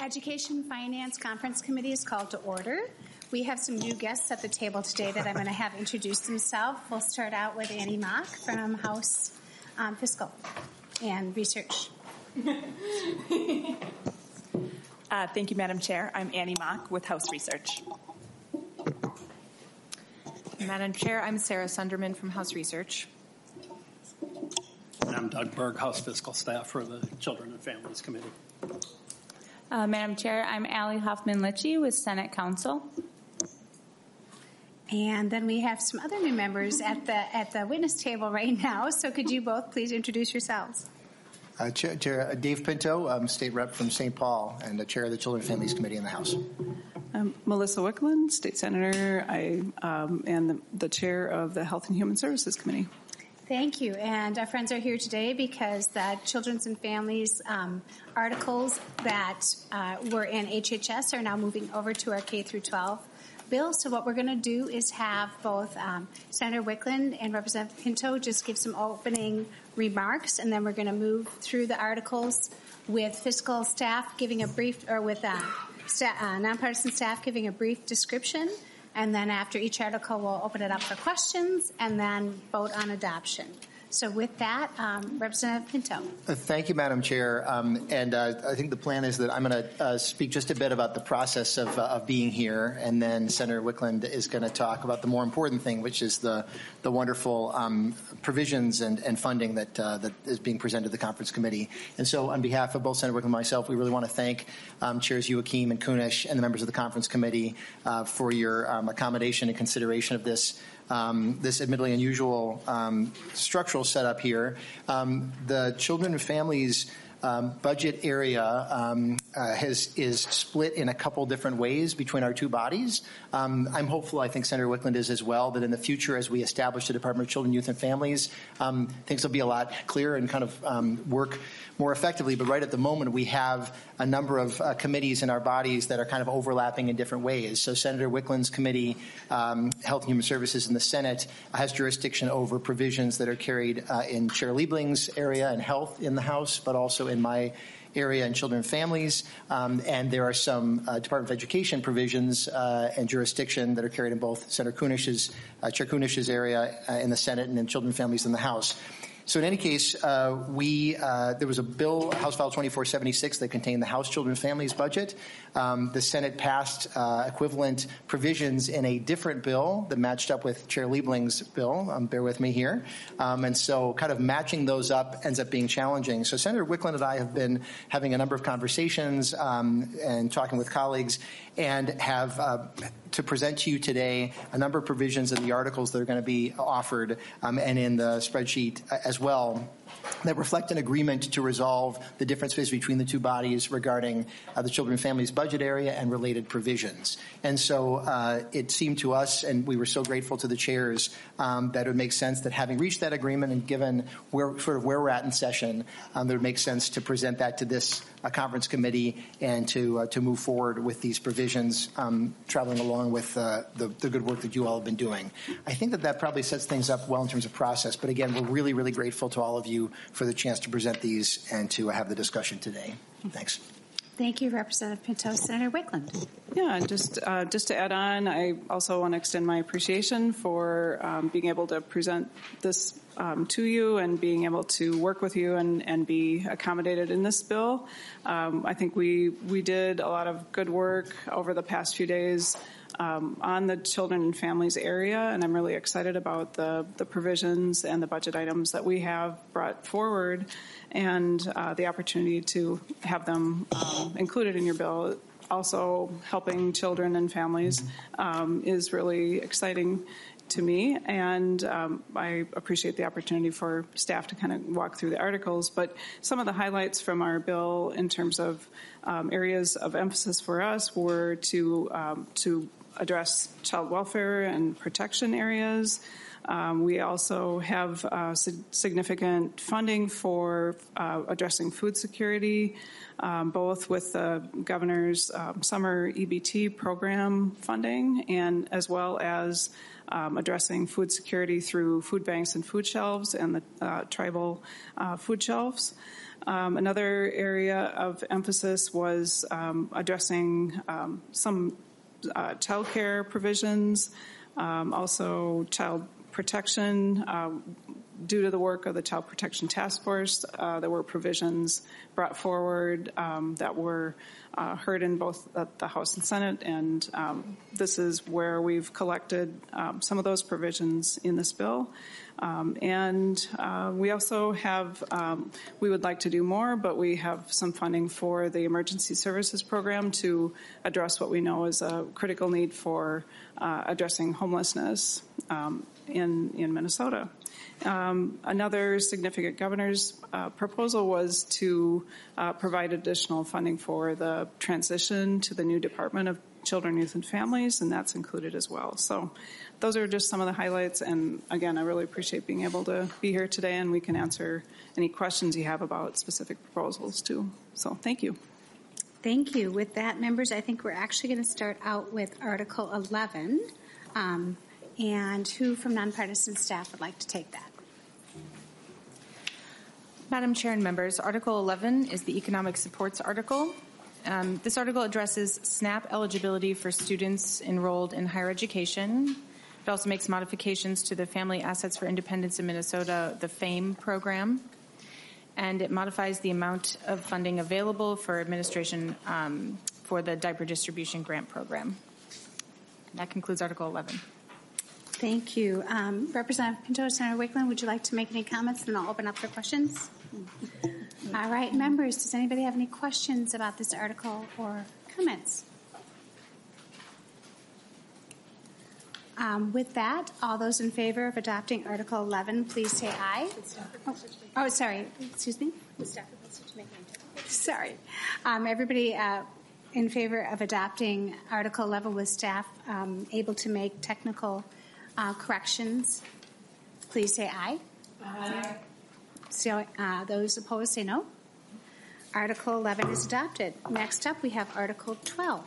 Education Finance Conference Committee is called to order. We have some new guests at the table today that I'm going to have introduce themselves. We'll start out with Annie Mock from House Fiscal and Research. Thank you, Madam Chair. I'm Annie Mock with House Research. Madam Chair, I'm Sarah Sunderman from House Research. And I'm Doug Berg, House Fiscal Staff for the Children and Families Committee. Madam Chair, I'm Allie Hoffman-Litchie with Senate Counsel. And then we have some other new members at the witness table right now. So could you both please introduce yourselves? Chair Dave Pinto, State Rep from St. Paul, and the Chair of the Children and Families Committee in the House. Melissa Wickland, State Senator. I am the Chair of the Health and Human Services Committee. Thank you. And our friends are here today because the Children's and Families articles that were in HHS are now moving over to our K through 12 bill. So what we're going to do is have both Senator Wickland and Representative Pinto just give some opening remarks, and then we're going to move through the articles with fiscal staff giving a brief, or with nonpartisan staff giving a brief description. And then after each article, we'll open it up for questions and then vote on adoption. So with that, Representative Pinto. Thank you, Madam Chair. And I think the plan is that I'm going to speak just a bit about the process of being here, and then Senator Wickland is going to talk about the more important thing, which is the wonderful provisions and funding that is being presented to the conference committee. And so on behalf of both Senator Wickland and myself, we really want to thank Chairs Joachim and Kunish and the members of the conference committee for your accommodation and consideration of this admittedly unusual structural setup here. The Children and Families budget area is split in a couple different ways between our two bodies. I'm hopeful, I think Senator Wickland is as well, that in the future as we establish the Department of Children, Youth, and Families, things will be a lot clearer and kind of work more effectively. But right at the moment, we have a number of committees in our bodies that are kind of overlapping in different ways. So Senator Wickland's committee, Health and Human Services in the Senate, has jurisdiction over provisions that are carried in Chair Liebling's area and health in the House, but also in my area in Children and Families. And there are some Department of Education provisions and jurisdiction that are carried in both Senator Kunish's, Chair Kunish's area in the Senate and in Children and Families in the House. So in any case, there was a bill, House File 2476, that contained the House Children and Families budget. The Senate passed equivalent provisions in a different bill that matched up with Chair Liebling's bill. Bear with me here. And so kind of matching those up ends up being challenging. So Senator Wickland and I have been having a number of conversations and talking with colleagues, and have to present to you today a number of provisions in the articles that are going to be offered and in the spreadsheet as well, that reflect an agreement to resolve the differences between the two bodies regarding the Children and Families budget area and related provisions. And so it seemed to us, and we were so grateful to the chairs, that it would make sense that having reached that agreement and given where we're at in session, that it would make sense to present that to this conference committee and to move forward with these provisions, traveling along with the good work that you all have been doing. I think that probably sets things up well in terms of process. But again, we're really, really grateful to all of you for the chance to present these and to have the discussion today. Thanks. Thank you, Representative Pinto. Senator Wickland. Yeah, just to add on, I also want to extend my appreciation for being able to present this to you and being able to work with you and be accommodated in this bill. I think we did a lot of good work over the past few days on the Children and Families area, and I'm really excited about the provisions and the budget items that we have brought forward, and the opportunity to have them included in your bill. Also, helping children and families is really exciting to me, and I appreciate the opportunity for staff to kind of walk through the articles. But some of the highlights from our bill in terms of areas of emphasis for us were to address child welfare and protection areas. We also have significant funding for addressing food security, both with the governor's summer EBT program funding and as well as addressing food security through food banks and food shelves and the tribal food shelves. Another area of emphasis was addressing some child care provisions, also child protection. Due to the work of the Child Protection Task Force, there were provisions brought forward that were heard in both the House and Senate, and this is where we've collected some of those provisions in this bill. And we also have, we would like to do more, but we have some funding for the Emergency Services Program to address what we know is a critical need for addressing homelessness in Minnesota. Another significant governor's proposal was to provide additional funding for the transition to the new Department of Children, Youth, and Families, and that's included as well. So those are just some of the highlights, and again, I really appreciate being able to be here today, and we can answer any questions you have about specific proposals too. So thank you. Thank you. With that, members, I think we're actually going to start out with Article 11. And who from nonpartisan staff would like to take that? Madam Chair and members, Article 11 is the Economic Supports Article. This article addresses SNAP eligibility for students enrolled in higher education. It also makes modifications to the Family Assets for Independence in Minnesota, the FAME program. And it modifies the amount of funding available for administration for the diaper distribution grant program. That concludes Article 11. Thank you. Representative Pinto, Senator Wickland, would you like to make any comments? And I'll open up for questions. All right, members, does anybody have any questions about this article or comments? With that, all those in favor of adopting Article 11, please say aye. Oh, sorry. Excuse me? Sorry. Everybody in favor of adopting Article 11 with staff able to make technical corrections, please say aye. Aye. So those opposed say no. Article 11 is adopted. Next up, we have Article 12.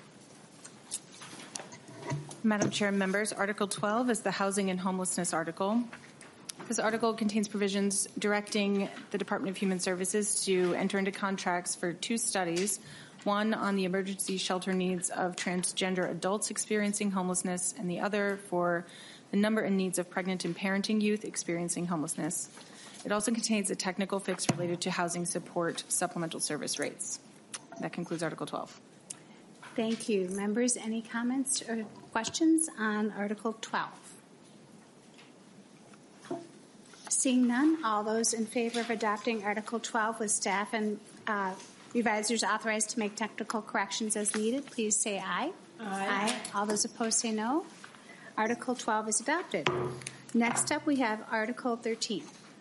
Madam Chair and members, Article 12 is the Housing and Homelessness article. This article contains provisions directing the Department of Human Services to enter into contracts for two studies, one on the emergency shelter needs of transgender adults experiencing homelessness, and the other for the number and needs of pregnant and parenting youth experiencing homelessness. It also contains a technical fix related to housing support supplemental service rates. That concludes Article 12. Thank you. Members, any comments or questions on Article 12? Seeing none, all those in favor of adopting Article 12 with staff and revisers authorized to make technical corrections as needed, please say aye. Aye. All those opposed say no. Article 12 is adopted. Next up, we have Article 13.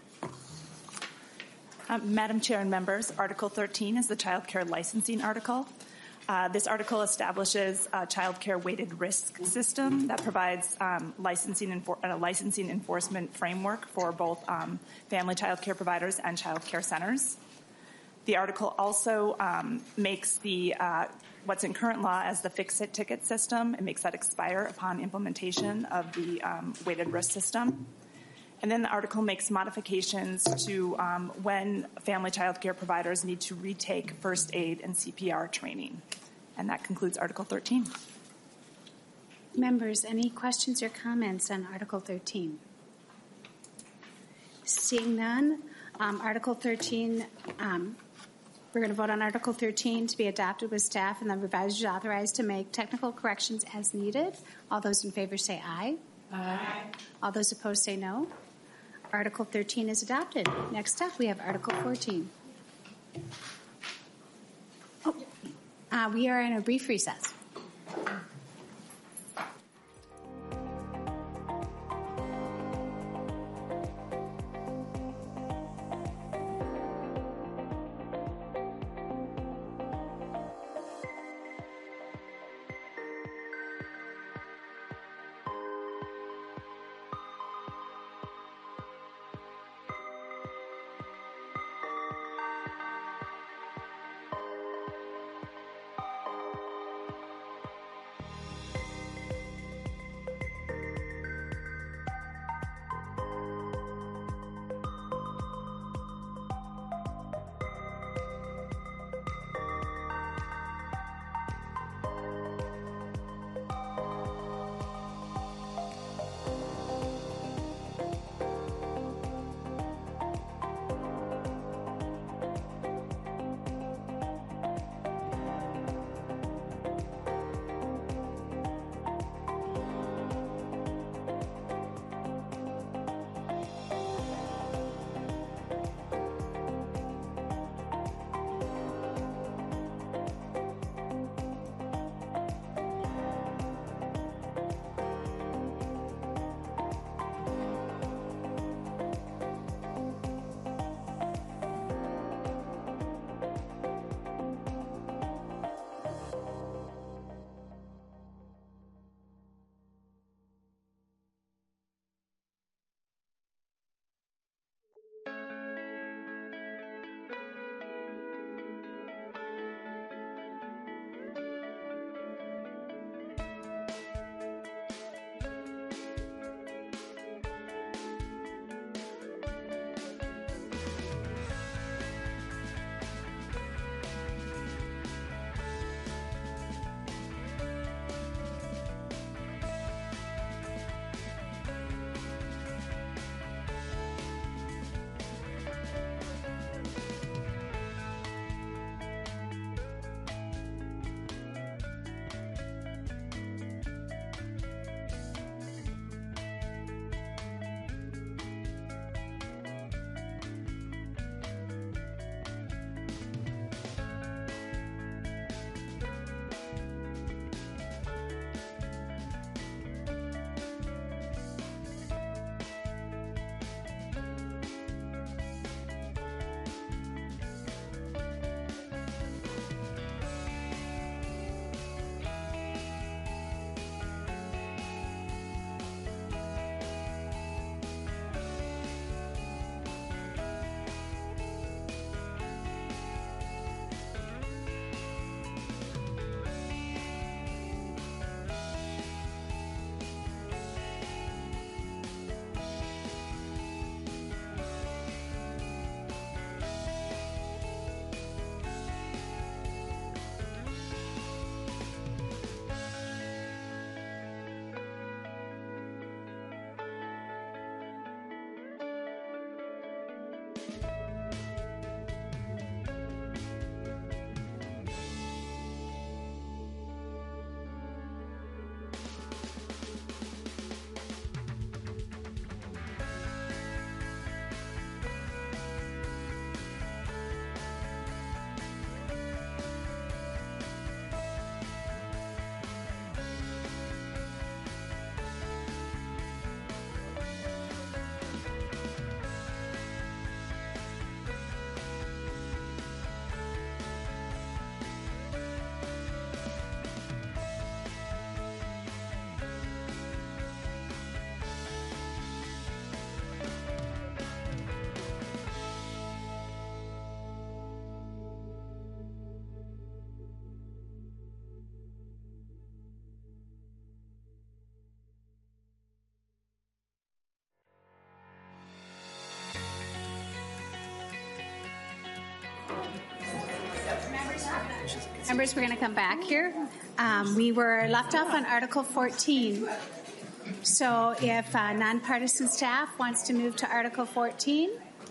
Madam Chair and members, Article 13 is the Child Care Licensing Article. This article establishes a child care weighted risk system that provides a licensing enforcement framework for both family child care providers and child care centers. The article also makes the what's in current law as the fix-it ticket system. It makes that expire upon implementation of the weighted risk system. And then the article makes modifications to when family child care providers need to retake first aid and CPR training. And that concludes Article 13. Members, any questions or comments on Article 13? Seeing none, Article 13, we're going to vote on Article 13 to be adopted with staff and the revisers authorized to make technical corrections as needed. All those in favor say aye. Aye. All those opposed say no. Article 13 is adopted. Next up, we have Article 14. We are in a brief recess. Members, we're going to come back here. We were left off on Article 14. So if nonpartisan staff wants to move to Article 14.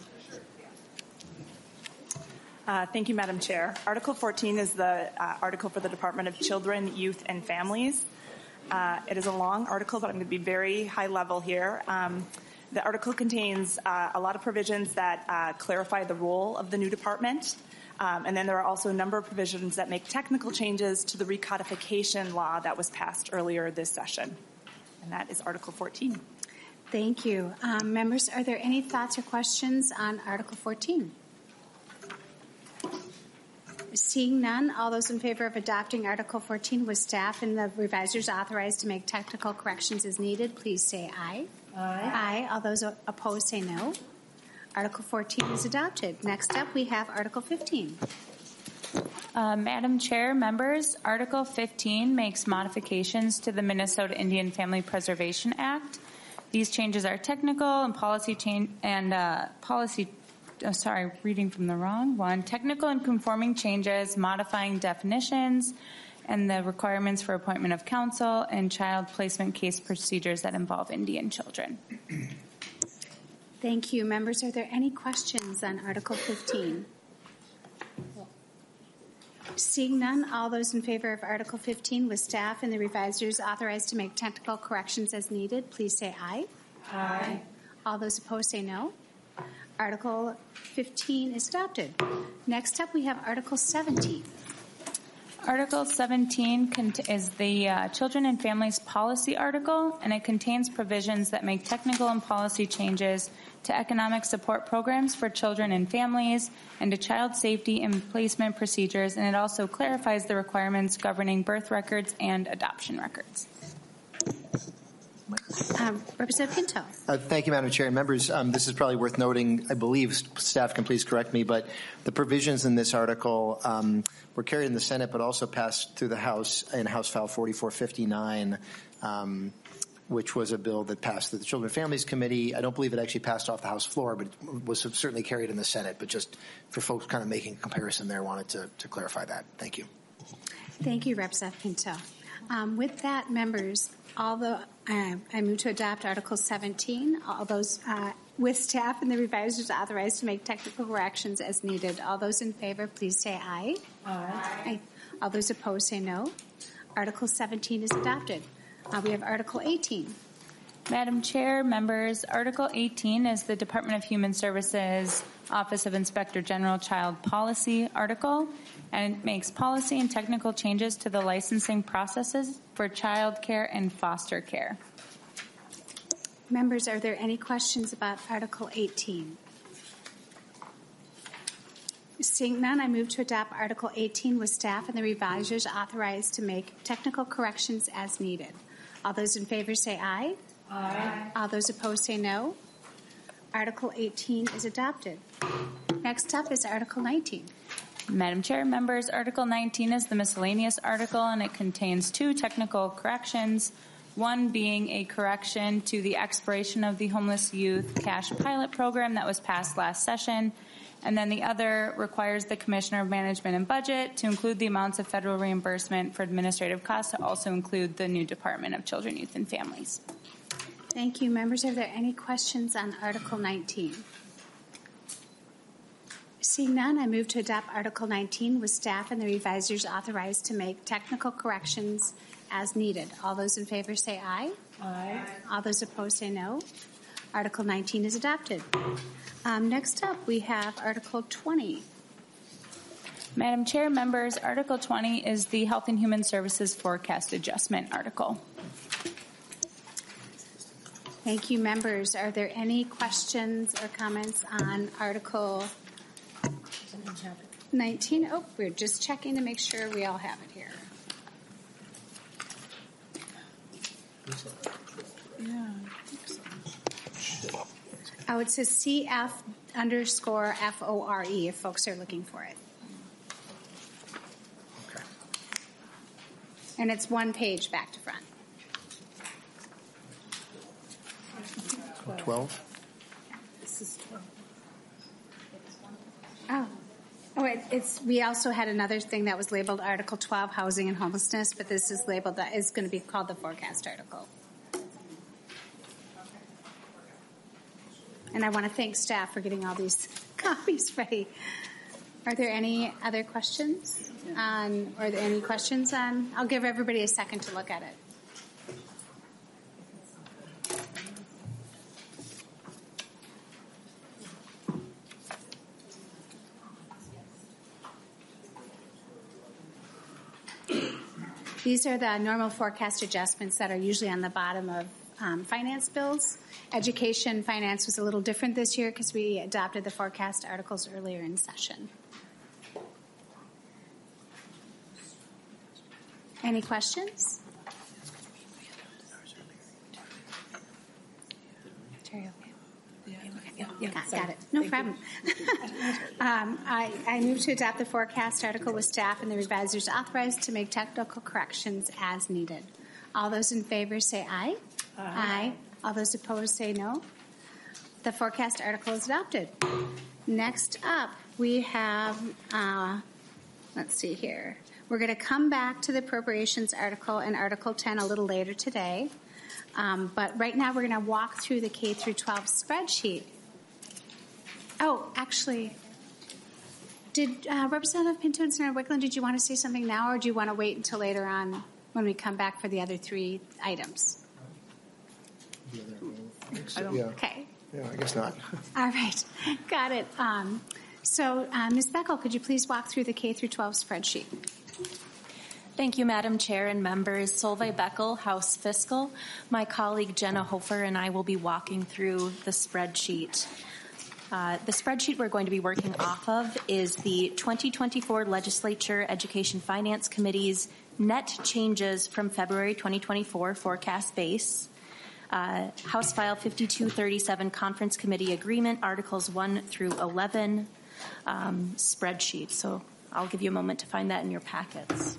Thank you, Madam Chair. Article 14 is the article for the Department of Children, Youth, and Families. It is a long article, but I'm going to be very high level here. The article contains a lot of provisions that clarify the role of the new department. And then there are also a number of provisions that make technical changes to the recodification law that was passed earlier this session. And that is Article 14. Thank you. Members, are there any thoughts or questions on Article 14? Seeing none, all those in favor of adopting Article 14 with staff and the revisers authorized to make technical corrections as needed, please say aye. Aye. Aye. All those opposed say no. Article 14 is adopted. Next up, we have Article 15. Madam Chair, members, Article 15 makes modifications to the Minnesota Indian Family Preservation Act. These changes are technical and reading from the wrong one. Technical and conforming changes, modifying definitions, and the requirements for appointment of counsel and child placement case procedures that involve Indian children. Thank you. Members, are there any questions on Article 15? Seeing none, all those in favor of Article 15 with staff and the revisers authorized to make technical corrections as needed, please say aye. Aye. All those opposed say no. Article 15 is adopted. Next up, we have Article 17. Article 17 is the Children and Families Policy article, and it contains provisions that make technical and policy changes to economic support programs for children and families and to child safety and placement procedures, and it also clarifies the requirements governing birth records and adoption records. Representative Pinto. Thank you, Madam Chair. And members, this is probably worth noting. I believe staff can please correct me, but the provisions in this article were carried in the Senate, but also passed through the House in House File 4459, which was a bill that passed through the Children and Families Committee. I don't believe it actually passed off the House floor, but it was certainly carried in the Senate. But just for folks kind of making a comparison there, wanted to clarify that. Thank you. Thank you, Representative Pinto. With that, members, I move to adopt Article 17. All those with staff and the revisers authorized to make technical corrections as needed. All those in favor, please say aye. Aye. All those opposed say no. Article 17 is adopted. We have Article 18. Madam Chair, members, Article 18 is the Department of Human Services Office of Inspector General Child Policy article, and it makes policy and technical changes to the licensing processes for child care and foster care. Members, are there any questions about Article 18? Seeing none, I move to adopt Article 18 with staff and the revisers authorized to make technical corrections as needed. All those in favor say aye. Aye. All those opposed say no. Article 18 is adopted. Next up is Article 19. Madam Chair, members, Article 19 is the miscellaneous article, and it contains two technical corrections, one being a correction to the expiration of the Homeless Youth Cash Pilot Program that was passed last session, and then the other requires the Commissioner of Management and Budget to include the amounts of federal reimbursement for administrative costs to also include the new Department of Children, Youth, and Families. Thank you. Members, are there any questions on Article 19? Seeing none, I move to adopt Article 19 with staff and the revisers authorized to make technical corrections as needed. All those in favor say aye. Aye. All those opposed say no. Article 19 is adopted. Next up, we have Article 20. Madam Chair, members, Article 20 is the Health and Human Services Forecast Adjustment article. Thank you, members. Are there any questions or comments on Article 19? Oh, we're just checking to make sure we all have it here. Yeah. Oh, it says CF_FORE if folks are looking for it. Okay. And it's one page back to front. 12? Oh, we also had another thing that was labeled Article 12, Housing and Homelessness, but this is labeled, that is going to be called the forecast article. And I want to thank staff for getting all these copies ready. Are there any other questions? Are there any questions on? I'll give everybody a second to look at it. These are the normal forecast adjustments that are usually on the bottom of finance bills. Education finance was a little different this year because we adopted the forecast articles earlier in session. Any questions? Terry, okay. Got it. No problem. I move to adopt the forecast article with staff and the revisers authorized to make technical corrections as needed. All those in favor say aye. Aye. All those opposed say no. The forecast article is adopted. Next up, we have, let's see here. We're going to come back to the appropriations article and Article 10 a little later today. But right now we're going to walk through the K through 12 spreadsheet. Oh, actually, did Representative Pinto and Senator Wickland, did you want to say something now, or do you want to wait until later on when we come back for the other three items? Okay. Yeah, I guess not. All right. Got it. So, Ms. Beckel, could you please walk through the K through 12 spreadsheet? Thank you, Madam Chair and members. Solveig Beckel, House Fiscal. My colleague Jenna Hofer and I will be walking through the spreadsheet. The spreadsheet we're going to be working off of is the 2024 Legislature Education Finance Committee's net changes from February 2024 forecast base, House File 5237 Conference Committee Agreement, Articles 1 through 11 spreadsheet. So I'll give you a moment to find that in your packets.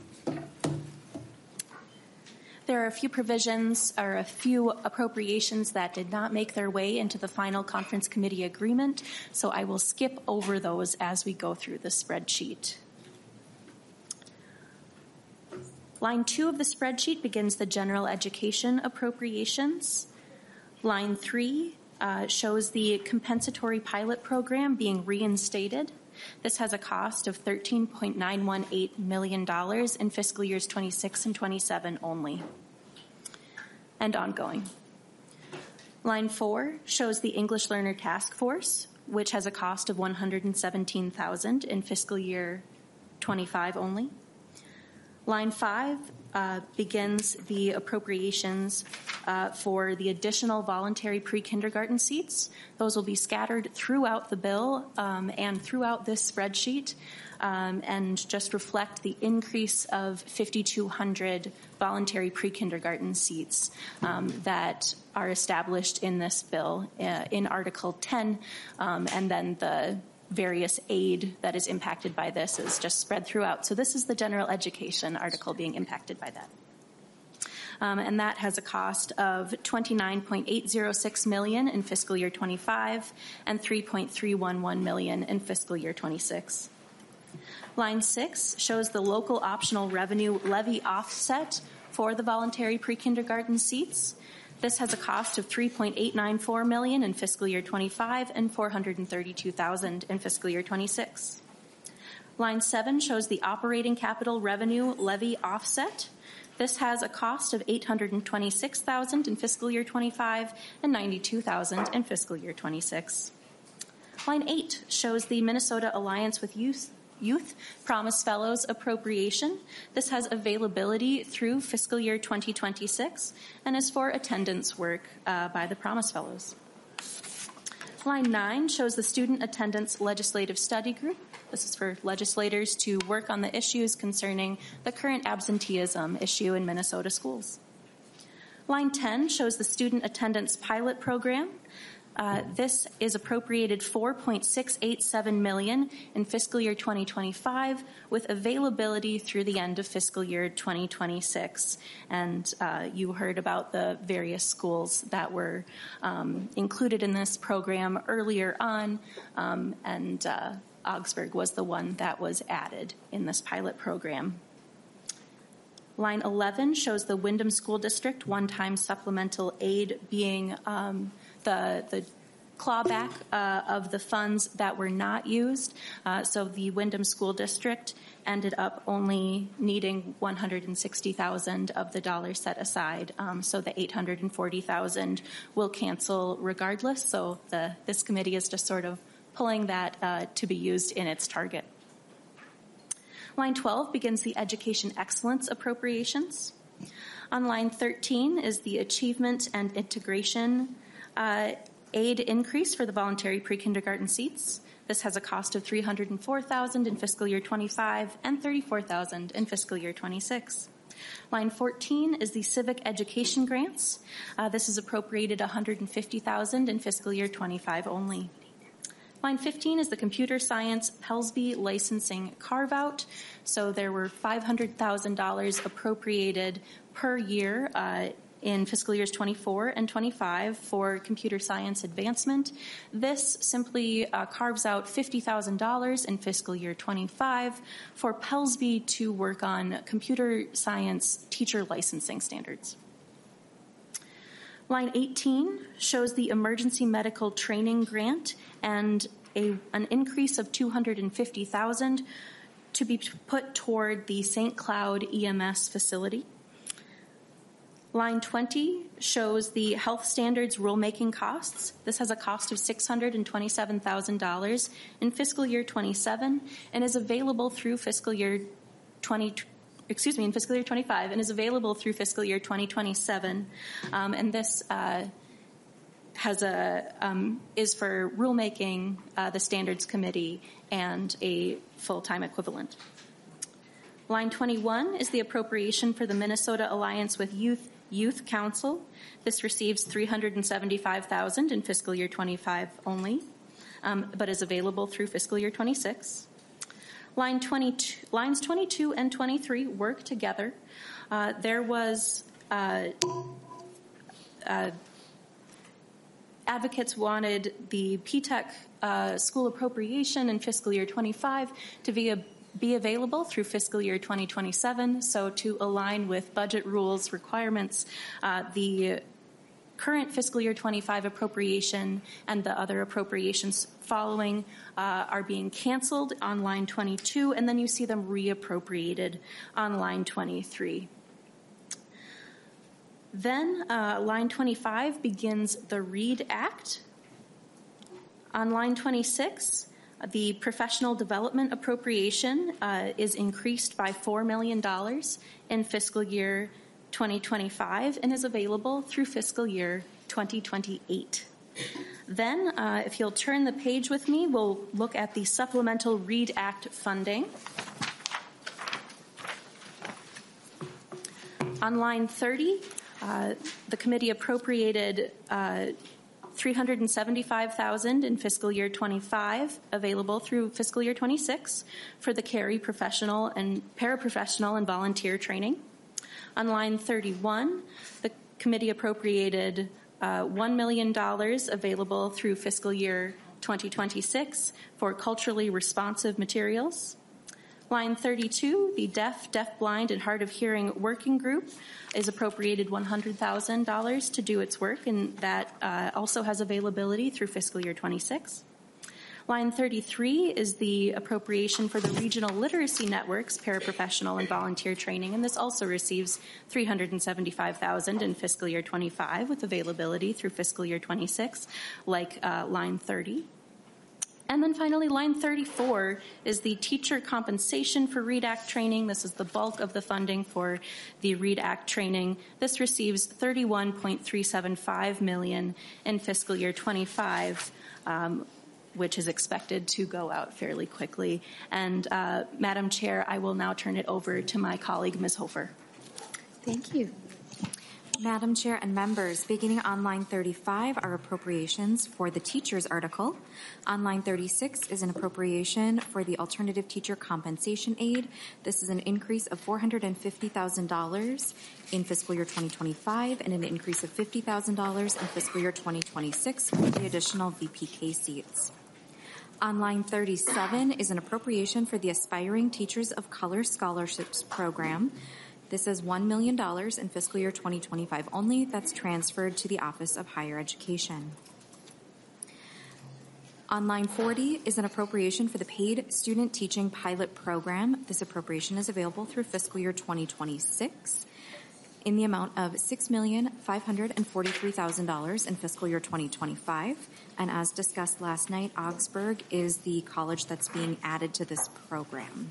There are a few provisions or a few appropriations that did not make their way into the final conference committee agreement, so I will skip over those as we go through the spreadsheet. Line 2 of the spreadsheet begins the general education appropriations. Line 3 shows the compensatory pilot program being reinstated. This has a cost of $13.918 million in fiscal years 26 and 27 only, and ongoing. Line 4 shows the English Learner Task Force, which has a cost of $117,000 in fiscal year 25 only. Line 5 begins the appropriations for the additional voluntary pre-kindergarten seats. Those will be scattered throughout the bill and throughout this spreadsheet and just reflect the increase of 5,200 voluntary pre-kindergarten seats that are established in this bill in Article 10, and then the various aid that is impacted by this is just spread throughout. So this is the general education article being impacted by that. And that has a cost of $29.806 million in fiscal year 25 and $3.311 million in fiscal year 26. Line 6 shows the local optional revenue levy offset for the voluntary pre-kindergarten seats. This has a cost of $3.894 million in fiscal year 25 and $432,000 in fiscal year 26. Line 7 shows the operating capital revenue levy offset. This has a cost of $826,000 in fiscal year 25 and $92,000 in fiscal year 26. Line 8 shows the Minnesota Alliance with Youth Promise Fellows appropriation. This has availability through fiscal year 2026 and is for attendance work by the Promise Fellows. Line 9 shows the Student Attendance Legislative Study Group. This is for legislators to work on the issues concerning the current absenteeism issue in Minnesota schools. Line 10 shows the Student Attendance Pilot Program. This is appropriated $4.687 million in fiscal year 2025 with availability through the end of fiscal year 2026. And you heard about the various schools that were included in this program earlier on, and Augsburg was the one that was added in this pilot program. Line 11 shows the Windham School District one-time supplemental aid being the clawback of the funds that were not used. So the Windham School District ended up only needing $160,000 of the dollars set aside. So the $840,000 will cancel regardless. So this committee is just sort of pulling that to be used in its target. Line 12 begins the Education Excellence Appropriations. On line 13 is the Achievement and Integration aid increase for the voluntary pre-kindergarten seats. This has a cost of $304,000 in fiscal year 25 and $34,000 in fiscal year 26. Line 14 is the Civic Education Grants. This is appropriated $150,000 in fiscal year 25 only. Line 15 is the Computer Science Pelsby licensing carve-out. So there were $500,000 appropriated per year in fiscal years 24 and 25 for computer science advancement. This simply carves out $50,000 in fiscal year 25 for Pelsby to work on computer science teacher licensing standards. Line 18 shows the Emergency Medical Training Grant and an increase of $250,000 to be put toward the St. Cloud EMS facility. Line 20 shows the health standards rulemaking costs. This has a cost of $627,000 in fiscal year 27 and is available through fiscal year in fiscal year 25 and is available through fiscal year 2027. And this is for rulemaking, the standards committee, and a full-time equivalent. Line 21 is the appropriation for the Minnesota Alliance with Youth Council. This receives $375,000 in fiscal year 25 only, but is available through fiscal year 26. Lines 22 and 23 work together. There was advocates wanted the PTEC school appropriation in fiscal year 25 to be available through fiscal year 2027. So to align with budget rules requirements, the current fiscal year 25 appropriation and the other appropriations following are being canceled on line 22, and then you see them reappropriated on line 23. Then line 25 begins the READ Act. On line 26, the professional development appropriation is increased by $4 million in fiscal year 2025 and is available through fiscal year 2028. Then, if you'll turn the page with me, we'll look at the supplemental READ Act funding. On line 30, the committee appropriated $375,000 in fiscal year 25, available through fiscal year 26 for the CARE professional and paraprofessional and volunteer training. On line 31, the committee appropriated $1 million available through fiscal year 2026 for culturally responsive materials. Line 32, the Deaf, Blind, and Hard of Hearing Working Group is appropriated $100,000 to do its work, and that also has availability through fiscal year 26. Line 33 is the appropriation for the Regional Literacy Networks, paraprofessional and volunteer training, and this also receives $375,000 in fiscal year 25 with availability through fiscal year 26, like line 30. And then finally, line 34 is the teacher compensation for READ Act training. This is the bulk of the funding for the READ Act training. This receives $31.375 million in fiscal year 25, which is expected to go out fairly quickly. And Madam Chair, I will now turn it over to my colleague, Ms. Hofer. Thank you. Madam Chair and members, beginning on line 35 are appropriations for the teachers article. On line 36 is an appropriation for the alternative teacher compensation aid. This is an increase of $450,000 in fiscal year 2025 and an increase of $50,000 in fiscal year 2026 for the additional VPK seats. On line 37 is an appropriation for the Aspiring Teachers of Color Scholarships Program. This is $1 million in fiscal year 2025 only. That's transferred to the Office of Higher Education. On line 40 is an appropriation for the Paid Student Teaching Pilot Program. This appropriation is available through fiscal year 2026 in the amount of $6,543,000 in fiscal year 2025. And as discussed last night, Augsburg is the college that's being added to this program.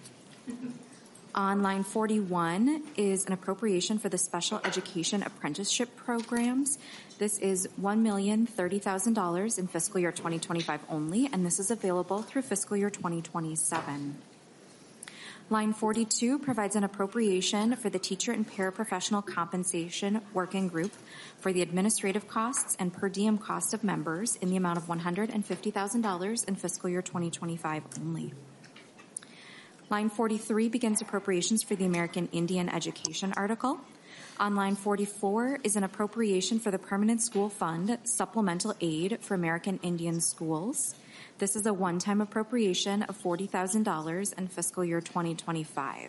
On line 41 is an appropriation for the Special Education Apprenticeship Programs. This is $1,030,000 in fiscal year 2025 only, and this is available through fiscal year 2027. Line 42 provides an appropriation for the Teacher and Paraprofessional Compensation Working Group for the administrative costs and per diem cost of members in the amount of $150,000 in fiscal year 2025 only. Line 43 begins appropriations for the American Indian Education article. On line 44 is an appropriation for the Permanent School Fund Supplemental Aid for American Indian Schools. This is a one-time appropriation of $40,000 in fiscal year 2025.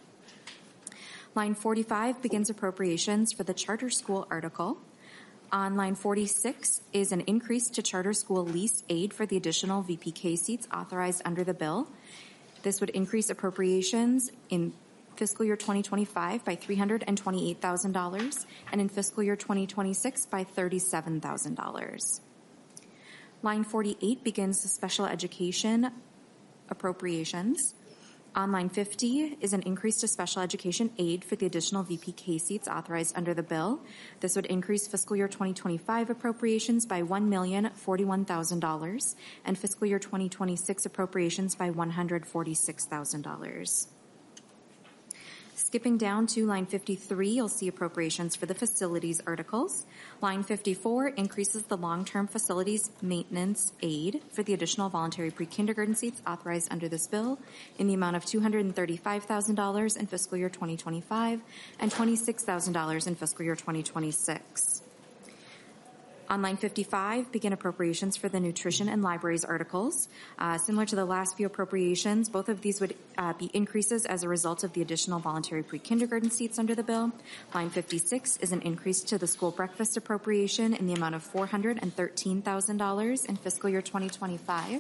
Line 45 begins appropriations for the Charter School article. On line 46 is an increase to charter school lease aid for the additional VPK seats authorized under the bill. This would increase appropriations in fiscal year 2025 by $328,000 and in fiscal year 2026 by $37,000. Line 48 begins the special education appropriations. On line 50 is an increase to special education aid for the additional VPK seats authorized under the bill. This would increase fiscal year 2025 appropriations by $1,041,000 and fiscal year 2026 appropriations by $146,000. Skipping down to line 53, you'll see appropriations for the facilities articles. Line 54 increases the long-term facilities maintenance aid for the additional voluntary pre-kindergarten seats authorized under this bill in the amount of $235,000 in fiscal year 2025 and $26,000 in fiscal year 2026. On line 55, begin appropriations for the nutrition and libraries articles. Similar to the last few appropriations, both of these would be increases as a result of the additional voluntary pre-kindergarten seats under the bill. Line 56 is an increase to the school breakfast appropriation in the amount of $413,000 in fiscal year 2025.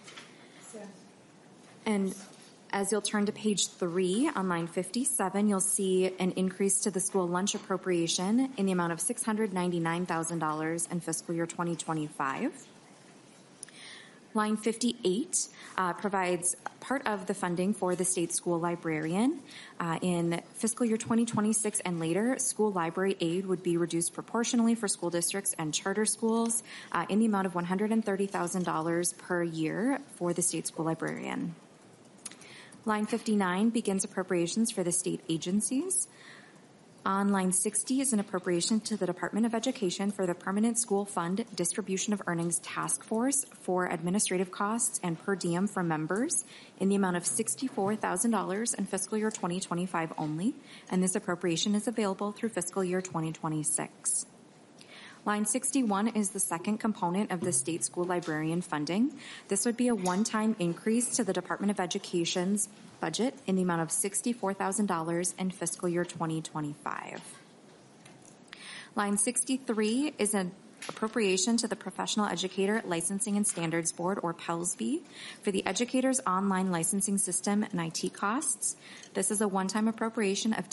And as you'll turn to page 3 on line 57, you'll see an increase to the school lunch appropriation in the amount of $699,000 in fiscal year 2025. Line 58 provides part of the funding for the state school librarian. In fiscal year 2026 and later, school library aid would be reduced proportionally for school districts and charter schools in the amount of $130,000 per year for the state school librarian. Line 59 begins appropriations for the state agencies. On line 60 is an appropriation to the Department of Education for the Permanent School Fund Distribution of Earnings Task Force for administrative costs and per diem for members in the amount of $64,000 in fiscal year 2025 only, and this appropriation is available through fiscal year 2026. Line 61 is the second component of the state school librarian funding. This would be a one-time increase to the Department of Education's budget in the amount of $64,000 in fiscal year 2025. Line 63 is an appropriation to the Professional Educator Licensing and Standards Board, or PELSB, for the educator's online licensing system and IT costs. This is a one-time appropriation of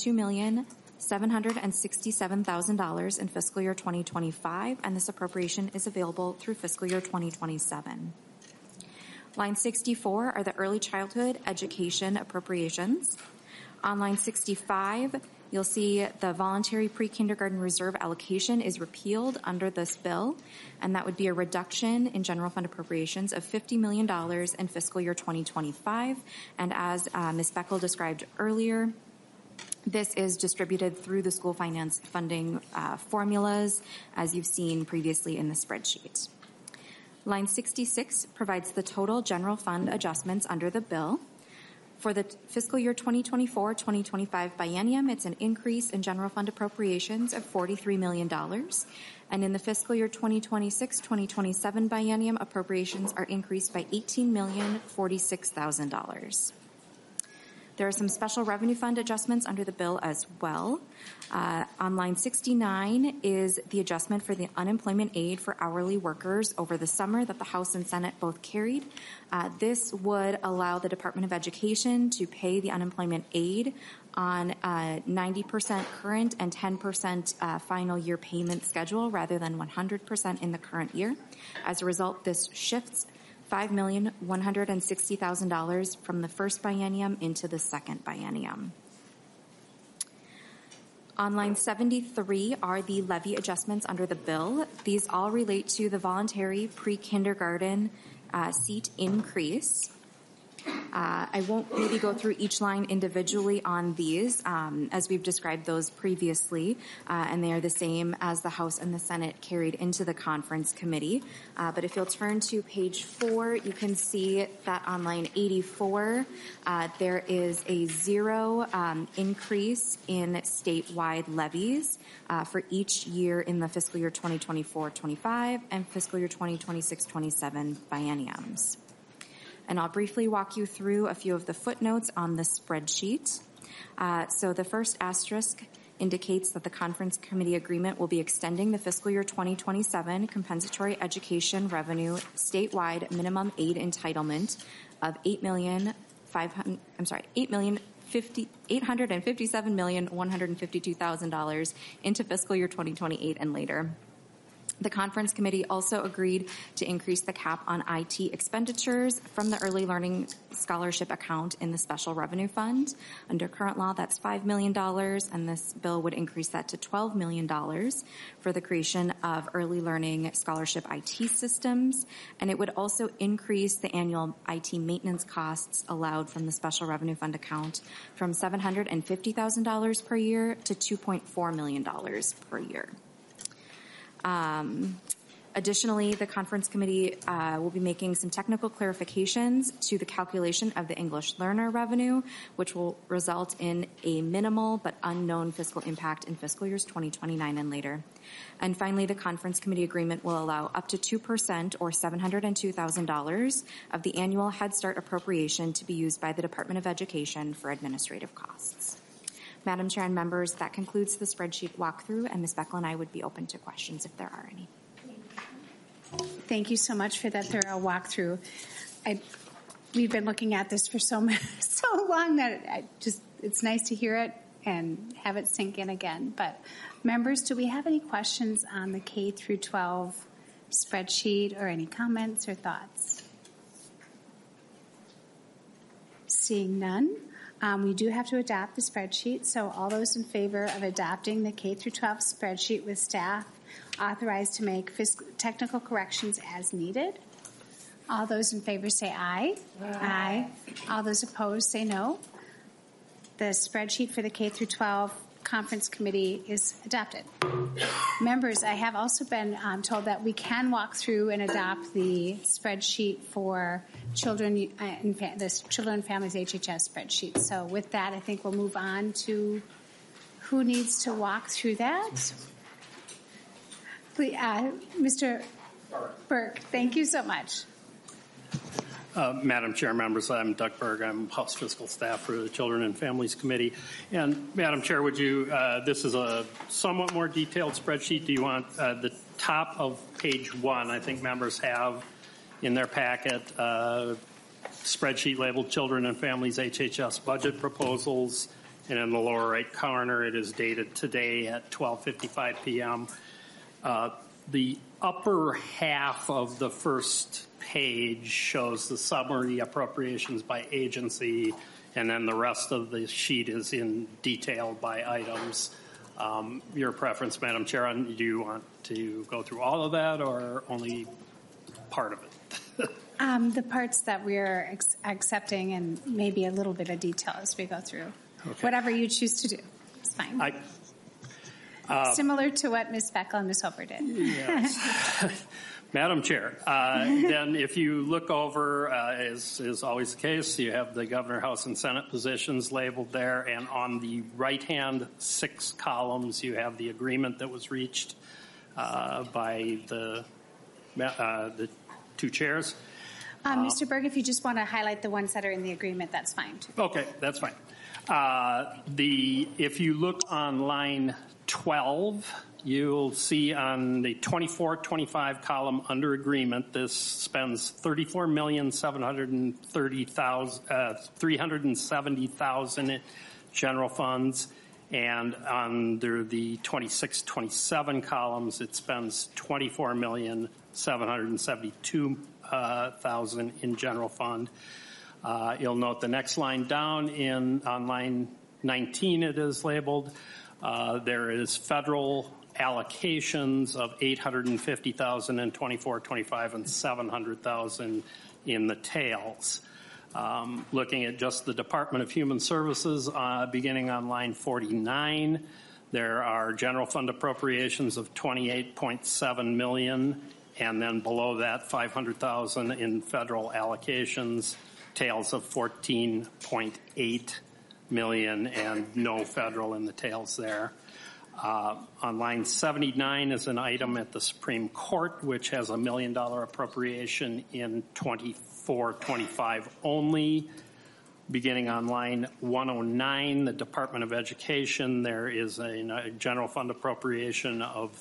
$2,767,000 in fiscal year 2025, and this appropriation is available through fiscal year 2027. Line 64 are the early childhood education appropriations. On line 65, you'll see the voluntary pre-kindergarten reserve allocation is repealed under this bill, and that would be a reduction in general fund appropriations of $50 million in fiscal year 2025. And as Ms. Beckel described earlier, this is distributed through the school finance funding formulas, as you've seen previously in the spreadsheet. Line 66 provides the total general fund adjustments under the bill. For the fiscal year 2024-2025 biennium, it's an increase in general fund appropriations of $43 million. And in the fiscal year 2026-2027 biennium, appropriations are increased by $18,046,000. There are some special revenue fund adjustments under the bill as well. On line 69 is the adjustment for the unemployment aid for hourly workers over the summer that the House and Senate both carried. This would allow the Department of Education to pay the unemployment aid on a 90% current and 10% final year payment schedule rather than 100% in the current year. As a result, this shifts $5,160,000 from the first biennium into the second biennium. On line 73 are the levy adjustments under the bill. These all relate to the voluntary pre-kindergarten seat increase. I won't maybe go through each line individually on these, as we've described those previously, and they are the same as the House and the Senate carried into the conference committee. But if you'll turn to page 4, you can see that on line 84, there is a zero increase in statewide levies for each year in the fiscal year 2024-25 and fiscal year 2026-27 bienniums. And I'll briefly walk you through a few of the footnotes on the spreadsheet. So the first asterisk indicates that the conference committee agreement will be extending the fiscal year 2027 compensatory education revenue statewide minimum aid entitlement of $857,152,000 into fiscal year 2028 and later. The conference committee also agreed to increase the cap on IT expenditures from the Early Learning Scholarship account in the Special Revenue Fund. Under current law, that's $5 million, and this bill would increase that to $12 million for the creation of Early Learning Scholarship IT systems, and it would also increase the annual IT maintenance costs allowed from the Special Revenue Fund account from $750,000 per year to $2.4 million per year. Additionally, the conference committee will be making some technical clarifications to the calculation of the English learner revenue, which will result in a minimal but unknown fiscal impact in fiscal years 2029 and later. And finally, the conference committee agreement will allow up to 2% or $702,000 of the annual Head Start appropriation to be used by the Department of Education for administrative costs. Madam Chair and members, that concludes the spreadsheet walkthrough, and Ms. Beckel and I would be open to questions if there are any. Thank you so much for that thorough walkthrough. We've been looking at this for so long that it's nice to hear it and have it sink in again. But members, do we have any questions on the K through 12 spreadsheet or any comments or thoughts? Seeing none. We do have to adopt the spreadsheet, so all those in favor of adopting the K through 12 spreadsheet with staff authorized to make technical corrections as needed. All those in favor say aye. Aye. All those opposed say no. The spreadsheet for the K through 12 conference committee is adopted. Members, I have also been told that we can walk through and adopt the spreadsheet for children and Children and Families HHS spreadsheet. So with that, I think we'll move on to who needs to walk through that. Please, Mr. Burke, thank you so much. Madam Chair, members, I'm Doug Berg. I'm House Fiscal Staff for the Children and Families Committee. And Madam Chair, would you, this is a somewhat more detailed spreadsheet. Do you want the top of page 1, I think members have in their packet, spreadsheet labeled Children and Families HHS budget proposals. And in the lower right corner, it is dated today at 12:55 p.m. The upper half of the first page shows the summary appropriations by agency, and then the rest of the sheet is in detail by items. Your preference, Madam Chair, do you want to go through all of that or only part of it? The parts that we're accepting and maybe a little bit of detail as we go through. Okay. Whatever you choose to do, it's fine. Similar to what Ms. Beckel and Ms. Hopper did. Yes. Madam Chair, then if you look over, as is always the case, you have the Governor, House, and Senate positions labeled there, and on the right-hand 6 columns, you have the agreement that was reached by the 2 chairs. Mr. Berg, if you just want to highlight the ones that are in the agreement, that's fine, too. Okay, that's fine. If you look on line 12, you'll see on the 24-25 column under agreement, this spends $34,370,000 in general funds, and under the 26-27 columns, it spends $24,772,000 in general fund. You'll note the next line down on line 19, it is labeled. There is federal allocations of $850,000 in 24-25 and $700,000 in the tails. Looking at just the Department of Human Services, beginning on line 49, there are general fund appropriations of $28.7 million, and then below that, $500,000 in federal allocations, tails of $14.8 million, and no federal in the tails there. On line 79 is an item at the Supreme Court, which has a $1 million appropriation in 24-25 only. Beginning on line 109, the Department of Education, there is a general fund appropriation of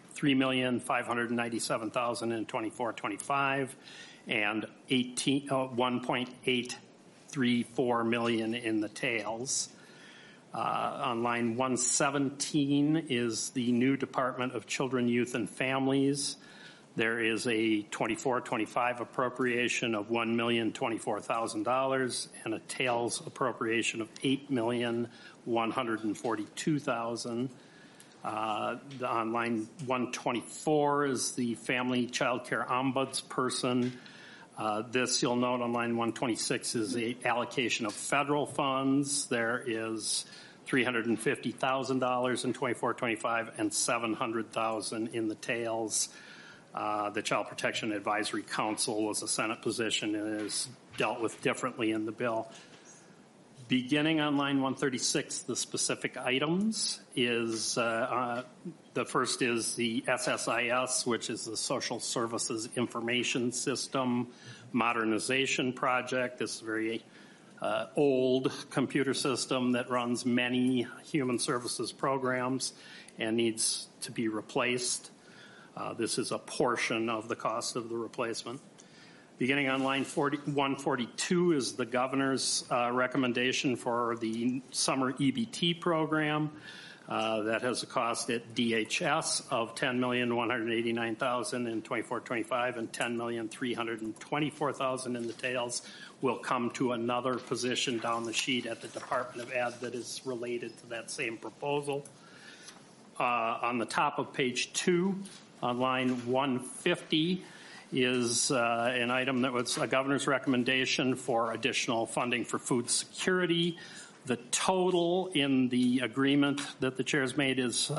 $3,597,000 in 24-25 and $1.834 million in the tails. On line 117 is the new Department of Children, Youth, and Families. There is a 24-25 appropriation of $1,024,000 and a tails appropriation of $8,142,000. On line 124 is the Family Child Care Ombudsperson. This, you'll note on line 126, is the allocation of federal funds. There is $350,000 in 24-25 and $700,000 in the tails. The Child Protection Advisory Council was a Senate position and is dealt with differently in the bill. Beginning on line 136, the specific items is the first is the SSIS, which is the Social Services Information System Modernization Project. This is a very old computer system that runs many human services programs and needs to be replaced. This is a portion of the cost of the replacement. Beginning on line 142 is the governor's recommendation for the summer EBT program. That has a cost at DHS of $10,189,000 in 24-25 and $10,324,000 in the tails. Will come to another position down the sheet at the Department of Ed that is related to that same proposal. On the top of page 2, on line 150, is an item that was a governor's recommendation for additional funding for food security. The total in the agreement that the chair's made is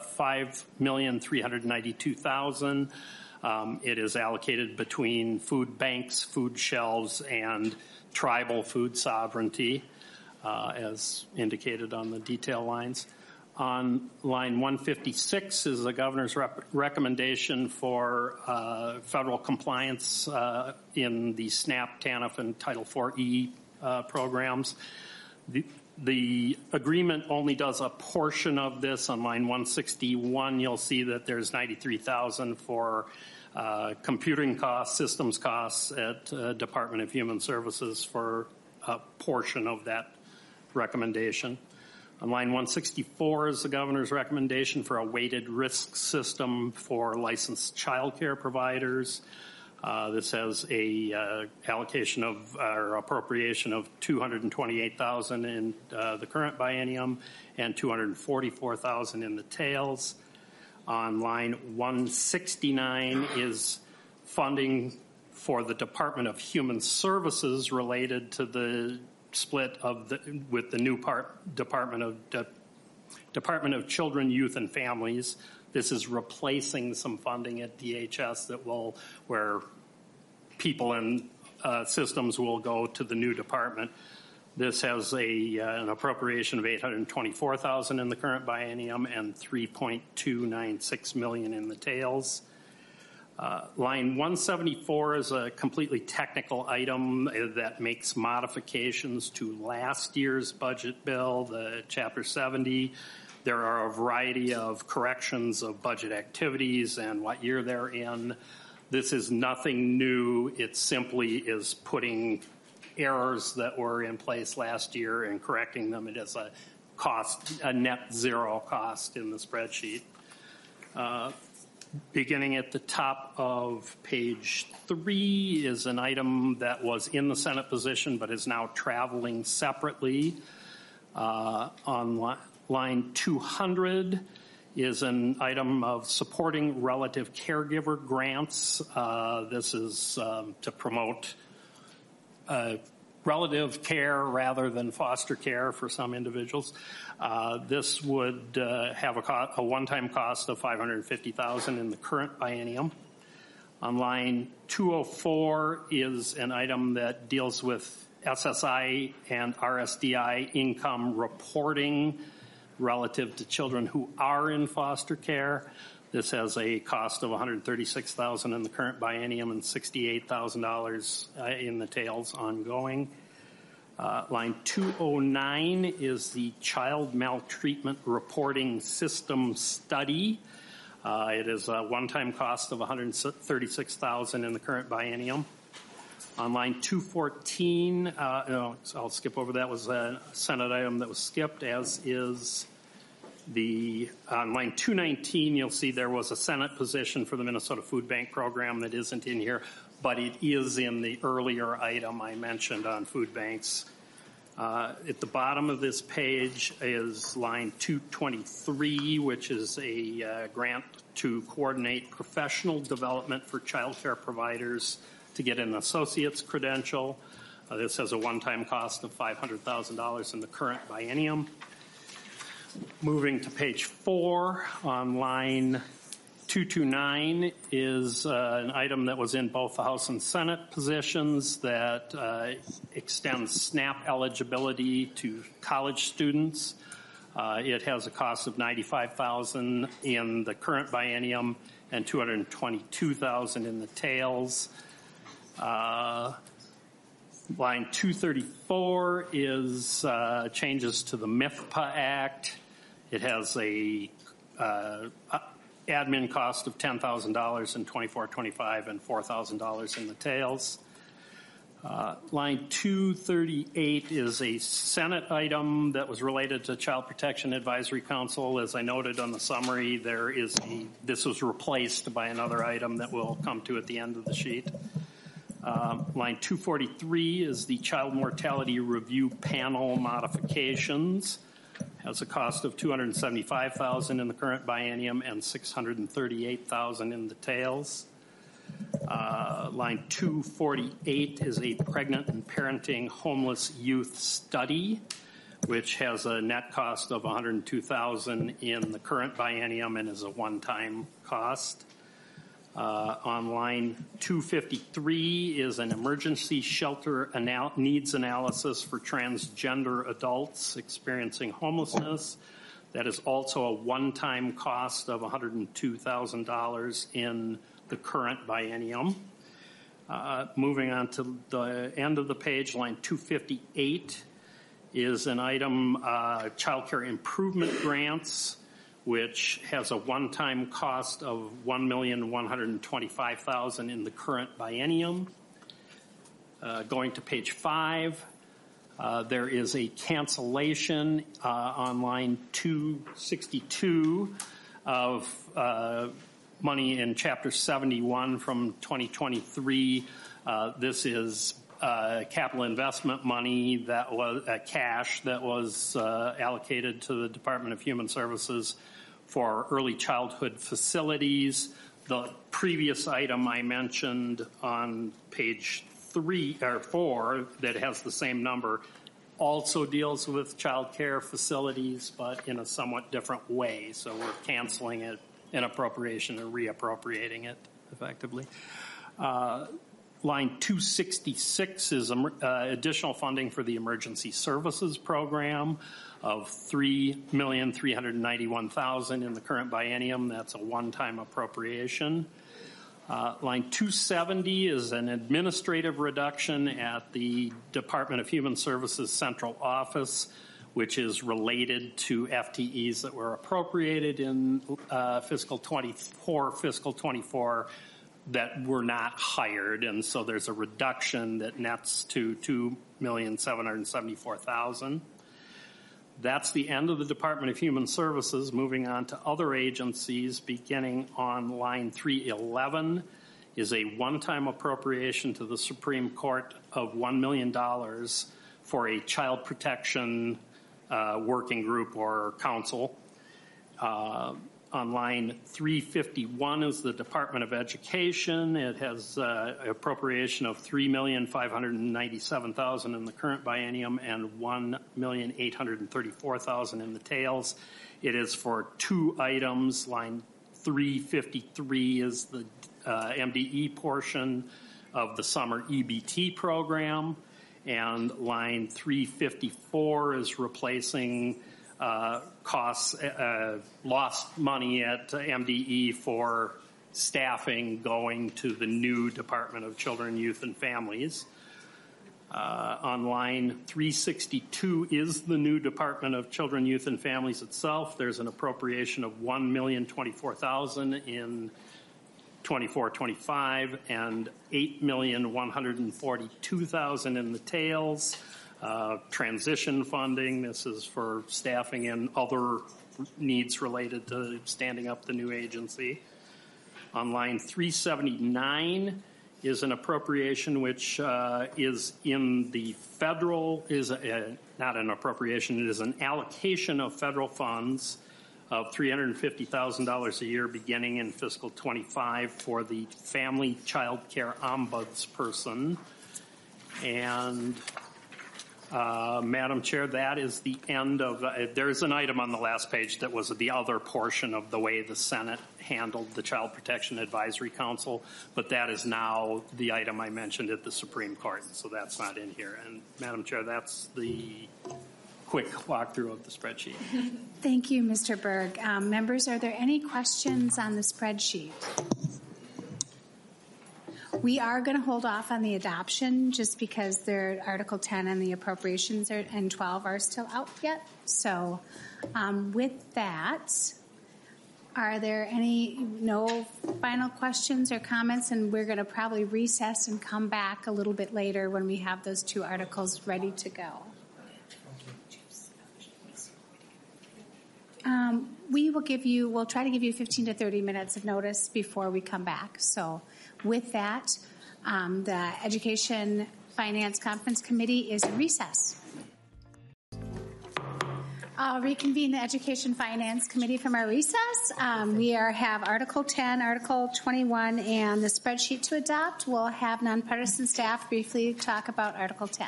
$5,392,000. It is allocated between food banks, food shelves, and tribal food sovereignty, as indicated on the detail lines. On line 156 is the governor's recommendation for federal compliance in the SNAP, TANF, and Title IV-E programs. The agreement only does a portion of this. On line 161, you'll see that there's $93,000 for computing costs, systems costs at Department of Human Services for a portion of that recommendation. On line 164 is the governor's recommendation for a weighted risk system for licensed child care providers. This has a allocation of or appropriation of $228,000 in the current biennium and $244,000 in the tails. On line 169 is funding for the Department of Human Services related to the split of with the new Department of Children, Youth, and Families. This is replacing some funding at DHS where people and systems will go to the new department. This has an appropriation of $824,000 in the current biennium and $3.296 million in the tails. Line 174 is a completely technical item that makes modifications to last year's budget bill, the Chapter 70. There are a variety of corrections of budget activities and what year they're in. This is nothing new. It simply is putting errors that were in place last year and correcting them. It is a net zero cost in the spreadsheet. Beginning at the top of page 3 is an item that was in the Senate position but is now traveling separately. On line 200 is an item of supporting relative caregiver grants. This is to promote relative care rather than foster care for some individuals. This would have a one-time cost of $550,000 in the current biennium. On line 204 is an item that deals with SSI and RSDI income reporting relative to children who are in foster care. This has a cost of $136,000 in the current biennium and $68,000 in the tails ongoing. Line 209 is the child maltreatment reporting system study. It is a one-time cost of $136,000 in the current biennium. On line 214, I'll skip over that, was a Senate item that was skipped, as is on line 219, you'll see there was a Senate position for the Minnesota Food Bank program that isn't in here, but it is in the earlier item I mentioned on food banks. At the bottom of this page is line 223, which is a grant to coordinate professional development for child care providers to get an associate's credential. This has a one-time cost of $500,000 in the current biennium. Moving to page 4, on line 229 is an item that was in both the House and Senate positions that extends SNAP eligibility to college students. It has a cost of $95,000 in the current biennium and $222,000 in the tails. Line 234 is changes to the MIFPA Act. It has a admin cost of $10,000 in 24-25 and $4,000 in the tails. Line 238 is a Senate item that was related to Child Protection Advisory Council. As I noted on the summary, this was replaced by another item that we'll come to at the end of the sheet. Line 243 is the Child Mortality Review Panel modifications. Has a cost of $275,000 in the current biennium and $638,000 in the tails. Line 248 is a pregnant and parenting homeless youth study, which has a net cost of $102,000 in the current biennium and is a one-time cost. On line 253 is an emergency shelter needs analysis for transgender adults experiencing homelessness. That is also a one-time cost of $102,000 in the current biennium. Moving on to the end of the page, line 258 is an item, child care improvement grants, which has a one-time cost of $1,125,000 in the current biennium. Going to page 5, there is a cancellation on line 262 of money in Chapter 71 from 2023. This is capital investment money that was cash that was allocated to the Department of Human Services for early childhood facilities. The previous item I mentioned on page 3 or 4 that has the same number also deals with child care facilities, but in a somewhat different way. So we're canceling it an appropriation and reappropriating it effectively. Line 266 is additional funding for the Emergency Services Program of $3,391,000 in the current biennium. That's a one-time appropriation. Line 270 is an administrative reduction at the Department of Human Services Central Office, which is related to FTEs that were appropriated in fiscal 24 that were not hired, and so there's a reduction that nets to $2,774,000. That's the end of the Department of Human Services. Moving on to other agencies, beginning on line 311 is a one-time appropriation to the Supreme Court of $1 million for a child protection working group or council. On line 351 is the Department of Education. It has an appropriation of $3,597,000 in the current biennium and $1,834,000 in the tails. It is for two items. Line 353 is the MDE portion of the summer EBT program, and line 354 is replacing lost money at MDE for staffing going to the new Department of Children, Youth, and Families. On line 362 is the new Department of Children, Youth, and Families itself. There's an appropriation of $1,024,000 in 24-25 and $8,142,000 in the tails. Transition funding, this is for staffing and other needs related to standing up the new agency. On line 379 is an appropriation which is in the federal, not an appropriation, it is an allocation of federal funds of $350,000 a year beginning in fiscal 25 for the Family Child Care Ombudsperson. And Madam Chair, that is the end of, there's an item on the last page that was the other portion of the way the Senate handled the Child Protection Advisory Council, but that is now the item I mentioned at the Supreme Court, so that's not in here. And Madam Chair, that's the quick walkthrough of the spreadsheet. Thank you, Mr. Berg. Members, are there any questions on the spreadsheet? We are going to hold off on the adoption just because their Article 10 and the appropriations and 12 are still out yet. So with that, are there no final questions or comments? And we're going to probably recess and come back a little bit later when we have those two articles ready to go. We'll try to give you 15 to 30 minutes of notice before we come back. So with that, the Education Finance Conference Committee is in recess. I'll reconvene the Education Finance Committee from our recess. We have Article 10, Article 21, and the spreadsheet to adopt. We'll have nonpartisan staff briefly talk about Article 10.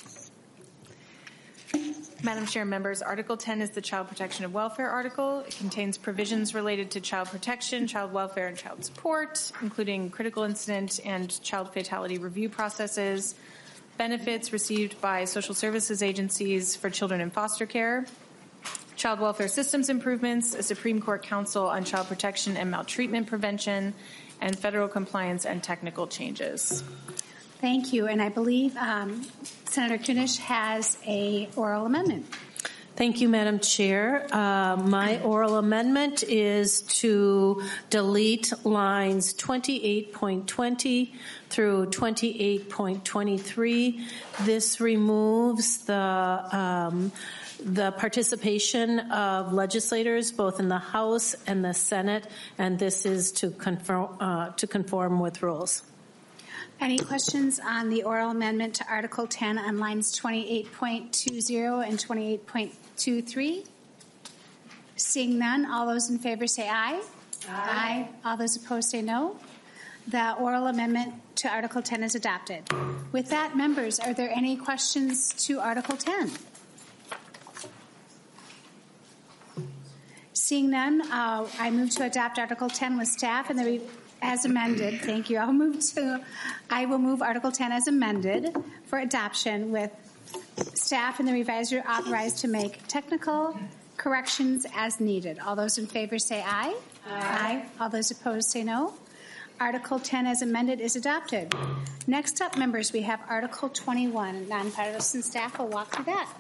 Madam Chair, members, Article 10 is the Child Protection and Welfare article. It contains provisions related to child protection, child welfare, and child support, including critical incident and child fatality review processes, benefits received by social services agencies for children in foster care, child welfare systems improvements, a Supreme Court Council on Child Protection and Maltreatment Prevention, and federal compliance and technical changes. Thank you. And I believe Senator Kunish has an oral amendment. Thank you, Madam Chair. My oral amendment is to delete lines 28.20 through 28.23. This removes the participation of legislators both in the House and the Senate, and this is to conform with rules. Any questions on the oral amendment to Article 10 on lines 28.20 and 28.23? Seeing none, all those in favor say aye. Aye. All those opposed say no. The oral amendment to Article 10 is adopted. With that, members, are there any questions to Article 10? Seeing none, I move to adopt Article 10 with staff and as amended. Thank you. I will move Article 10 as amended for adoption with staff and the revisor authorized to make technical corrections as needed. All those in favor say aye. Aye. All those opposed say no. Article 10 as amended is adopted. Next up, members, we have Article 21. Nonpartisan staff will walk through that.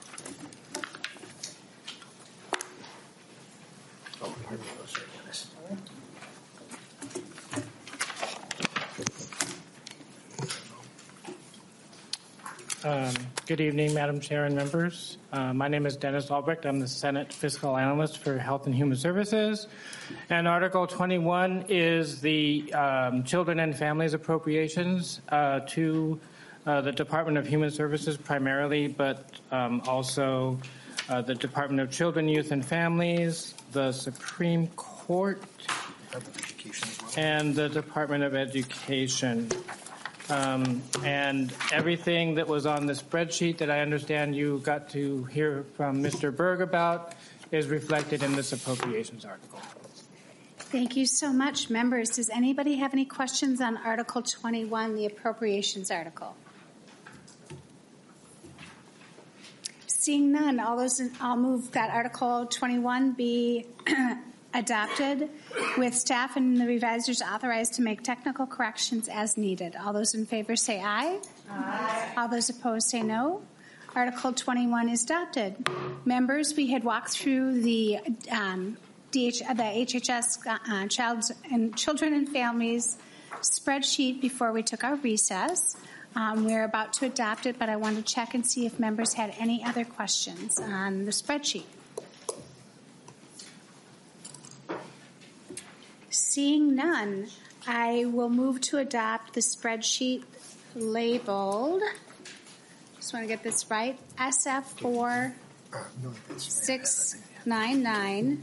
Good evening, Madam Chair and members. My name is Dennis Albrecht. I'm the Senate Fiscal Analyst for Health and Human Services. And Article 21 is the Children and Families Appropriations to the Department of Human Services primarily, but also the Department of Children, Youth, and Families, the Supreme Court, and the Department of Education. And everything that was on the spreadsheet that I understand you got to hear from Mr. Berg about is reflected in this appropriations article. Thank you so much, members. Does anybody have any questions on Article 21, the appropriations article? Seeing none, I'll move that Article 21 be adopted with staff and the revisers authorized to make technical corrections as needed. All those in favor say aye. Aye. All those opposed say no. Article 21 is adopted. Members, we had walked through the HHS Children and Families spreadsheet before we took our recess. We're about to adopt it, but I want to check and see if members had any other questions on the spreadsheet. Seeing none, I will move to adopt the spreadsheet labeled, just want to get this right, SF4699,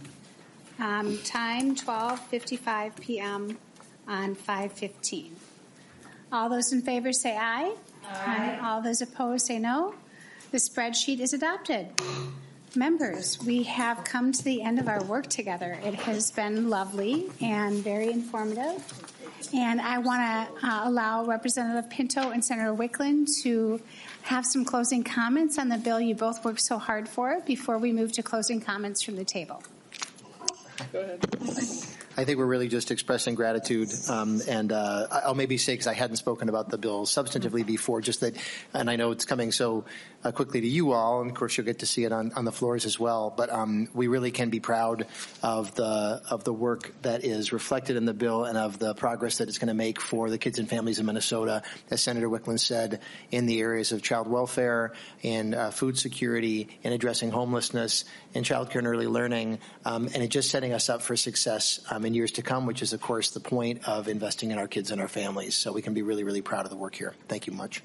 time 12:55 p.m. on 5/15. All those in favor say aye. Aye. All those opposed say no. The spreadsheet is adopted. Members, we have come to the end of our work together. It has been lovely and very informative. And I want to allow Representative Pinto and Senator Wickland to have some closing comments on the bill you both worked so hard for before we move to closing comments from the table. Go ahead. I think we're really just expressing gratitude, and I'll maybe say, because I hadn't spoken about the bill substantively before, just that, and I know it's coming so quickly to you all, and of course you'll get to see it on the floors as well, but we really can be proud of the work that is reflected in the bill and of the progress that it's going to make for the kids and families in Minnesota, as Senator Wickland said, in the areas of child welfare and food security and addressing homelessness and child care and early learning, and it just setting us up for success in years to come, which is, of course, the point of investing in our kids and our families. So we can be really, really proud of the work here. Thank you much.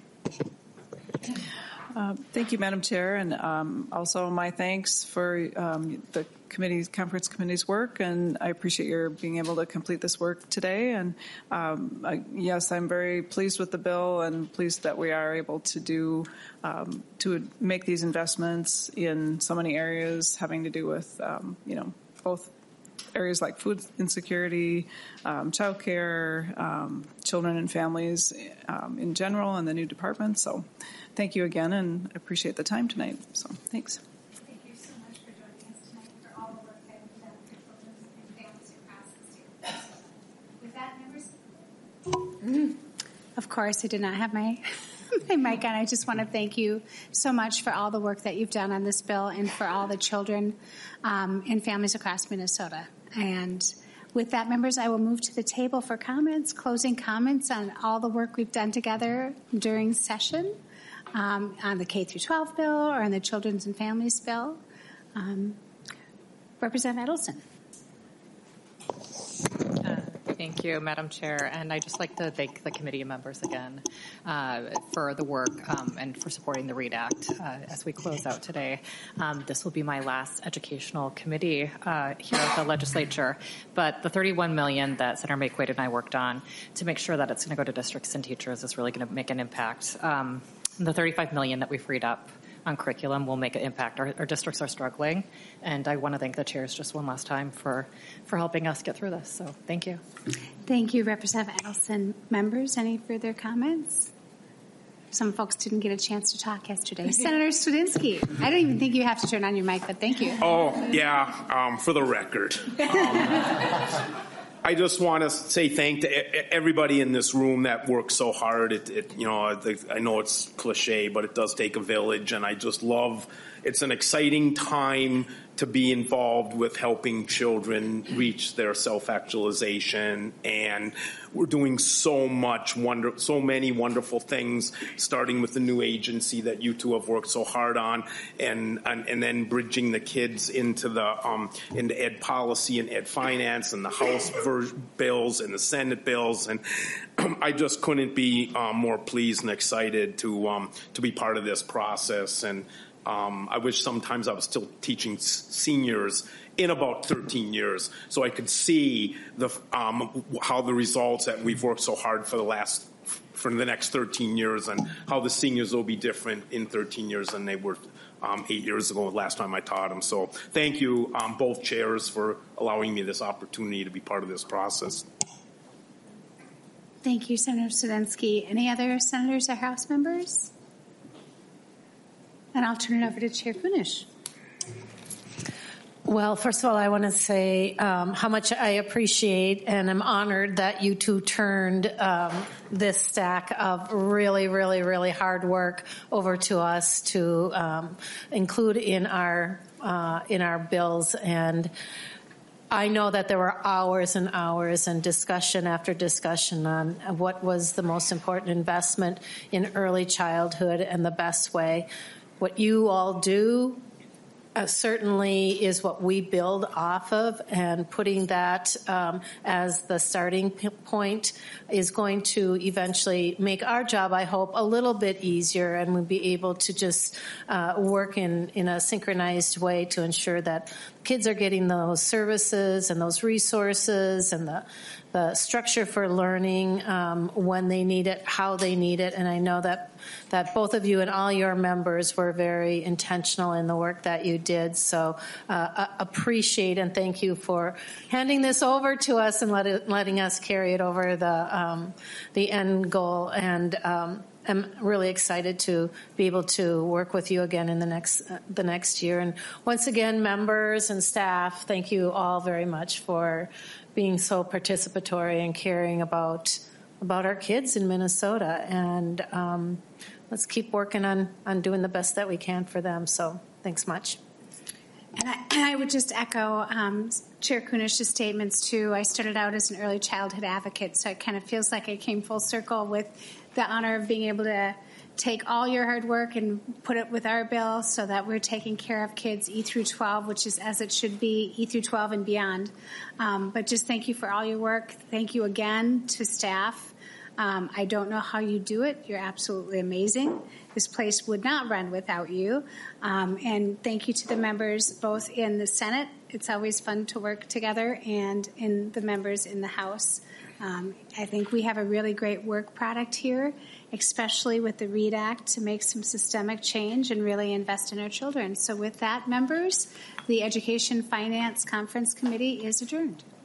Thank you, Madam Chair, and also my thanks for the conference committee's work, and I appreciate your being able to complete this work today. And yes, I'm very pleased with the bill and pleased that we are able to make these investments in so many areas having to do with both areas like food insecurity, child care, children and families in general, and the new department. So thank you again, and I appreciate the time tonight. So thanks. Thank you so much for joining us tonight, for all the work that you've done for children and families across the state. With that, members? Of course, I did not have my mic on. I just want to thank you so much for all the work that you've done on this bill and for all the children and families across Minnesota. And with that, members, I will move to the table for comments, closing comments on all the work we've done together during session on the K-12 bill or on the Children's and Families bill. Representative Edelson. Thank you, Madam Chair. And I'd just like to thank the committee members again for the work and for supporting the READ Act as we close out today. This will be my last educational committee here at the legislature. But the $31 million that Senator Makewaite and I worked on to make sure that it's going to go to districts and teachers is really going to make an impact. The $35 million that we freed up on curriculum will make an impact. Our districts are struggling, and I want to thank the chairs just one last time for helping us get through this. So thank you. Thank you, Representative Edelson. Members, any further comments? Some folks didn't get a chance to talk yesterday. Senator Swedinski, I don't even think you have to turn on your mic, but thank you. Oh, yeah, for the record. I just want to say thank to everybody in this room that works so hard. I know it's cliche, but it does take a village, and I just love. It's an exciting time to be involved with helping children reach their self-actualization, and we're doing so many wonderful things, starting with the new agency that you two have worked so hard on, and then bridging the kids into ed policy and ed finance and the House bills and the Senate bills, and I just couldn't be more pleased and excited to be part of this process. And I wish sometimes I was still teaching seniors in about 13 years, so I could see how the results that we've worked so hard for the next 13 years, and how the seniors will be different in 13 years than they were 8 years ago, last time I taught them. So thank you, both chairs, for allowing me this opportunity to be part of this process. Thank you, Senator Swedinski. Any other senators or House members? And I'll turn it over to Chair Kunish. Well, first of all, I want to say how much I appreciate and am honored that you two turned this stack of really, really, really hard work over to us to include in our bills. And I know that there were hours and hours and discussion after discussion on what was the most important investment in early childhood and the best way. What you all do certainly is what we build off of, and putting that as the starting point is going to eventually make our job, I hope, a little bit easier, and we'll be able to just work in a synchronized way to ensure that kids are getting those services and those resources and the structure for learning when they need it, how they need it. And I know that both of you and all your members were very intentional in the work that you did. So appreciate and thank you for handing this over to us and letting us carry it over the end goal. And I'm really excited to be able to work with you again in the next year. And once again, members and staff, thank you all very much for being so participatory and caring about our kids in Minnesota. And let's keep working on doing the best that we can for them. So thanks much. And I would just echo Chair Kunish's statements, too. I started out as an early childhood advocate, so it kind of feels like I came full circle with the honor of being able to take all your hard work and put it with our bill so that we're taking care of kids E through 12, which is as it should be, E through 12 and beyond. But just thank you for all your work. Thank you again to staff. I don't know how you do it. You're absolutely amazing. This place would not run without you. And thank you to the members both in the Senate. It's always fun to work together, and in the members in the House. I think we have a really great work product here, especially with the READ Act, to make some systemic change and really invest in our children. So with that, members, the Education Finance Conference Committee is adjourned.